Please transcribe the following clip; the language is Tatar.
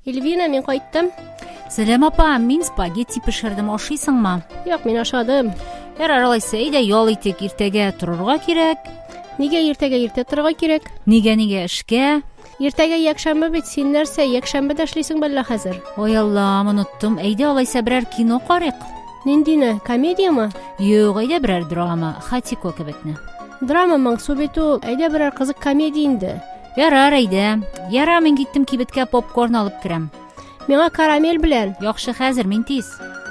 Эльвина, мин кайттым. Сәлем, апа, мин спагетти пешердем, ашыйсыңмы? Юк, мин ашадым. Алайса, әйдә ял итик, иртәгә торырга кирәк. Нигә иртәгә иртә торырга кирәк? Нигә эшкә? Иртәгә якшәмбе бит, син нәрсә, якшәмбедә эшлисең бәллә хәзер? Ой, Аллам, оныттым. Әйдә алайса берәр кино карыйк. Ниндине, комедиямы? Юк, әйдә берәр драма, Хатико кебекне. Драма моңсу бит ул, әйдә берәр кызык комедия инде. Ярар, әйдә. Яра, мин киттем кибеткә попкорн алып керәм. Миңа карамель белән. Яхшы, хәзер мин тиз.